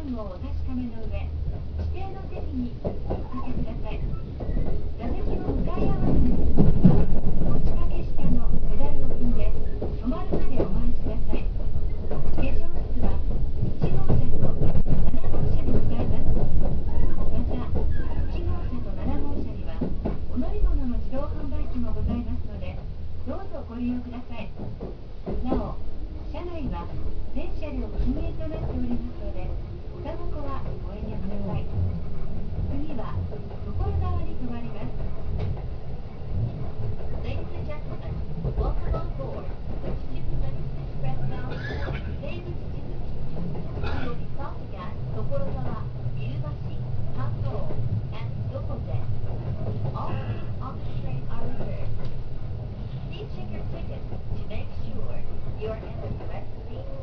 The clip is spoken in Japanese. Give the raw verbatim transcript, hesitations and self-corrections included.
番号をお確かめの上、指定の席におかけください。座席を向かい合わせる席には、腰掛け下のペダルを踏んで、止まるまでお回しください。化粧室はいち号車となな号車でございます。また、いち号車となな号車には、お乗り物の自動販売機もございますので、どうぞご利用ください。なお、車内は全車両禁煙となっておりますので、おタバコはお遠慮ください。次は所沢に停まります。Ladies and gentlemen, welcome on board the Chichibu Limited Express bound for David Chichibuki. We will be stopping at Tokorozawa, Yubashi, Kanto, and Yokote. All seats on this train are reserved. Please check your ticket to make sure you are in the correct seat.